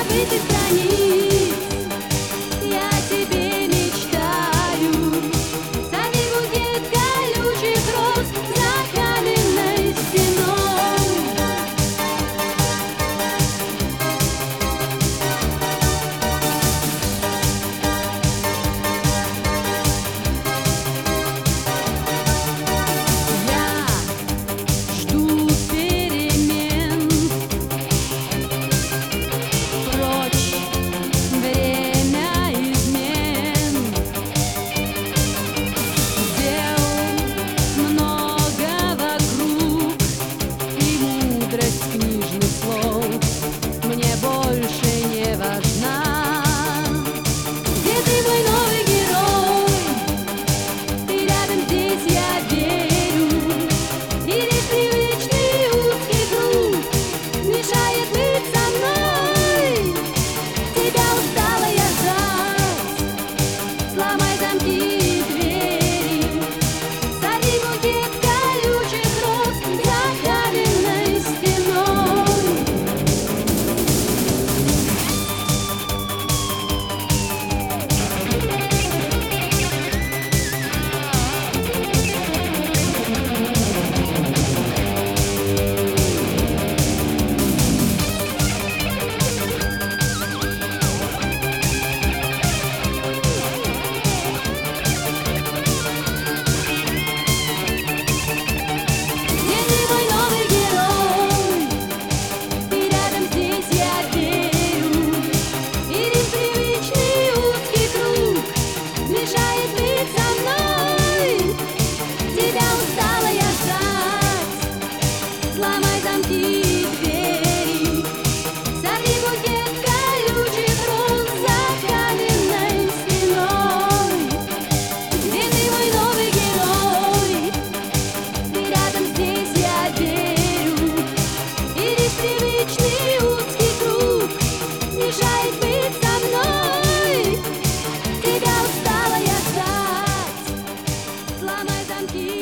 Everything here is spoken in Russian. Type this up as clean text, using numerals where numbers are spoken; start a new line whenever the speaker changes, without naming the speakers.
забытых страниц я тебе мечтаю. Сорви букет колючих роз за каменной стеной. Я жду перемен, прочь время измен. Дел много вокруг, и мудрость книжных слов мне больше не важна. Где ты, мой новый герой? Ты рядом, здесь я верю. И лишь привычный узкий круг мешает быть со мной. Тебя устала я ждать. Сломай замки и двери. Сорви букет колючих роз за каменной стеной. Где ты, мой новый герой? Ты рядом, здесь я верю. И лишь привычный узкий круг мешает быть со мной. Тебя устала я ждать. Сломай замки и двери. Сорви букет колючих роз за каменной стеной. Где ты, мой новый герой? Ты рядом, здесь я верю. И лишь привычный узкий круг мешает быть со мной. Тебя устала я ждать. Сломай замки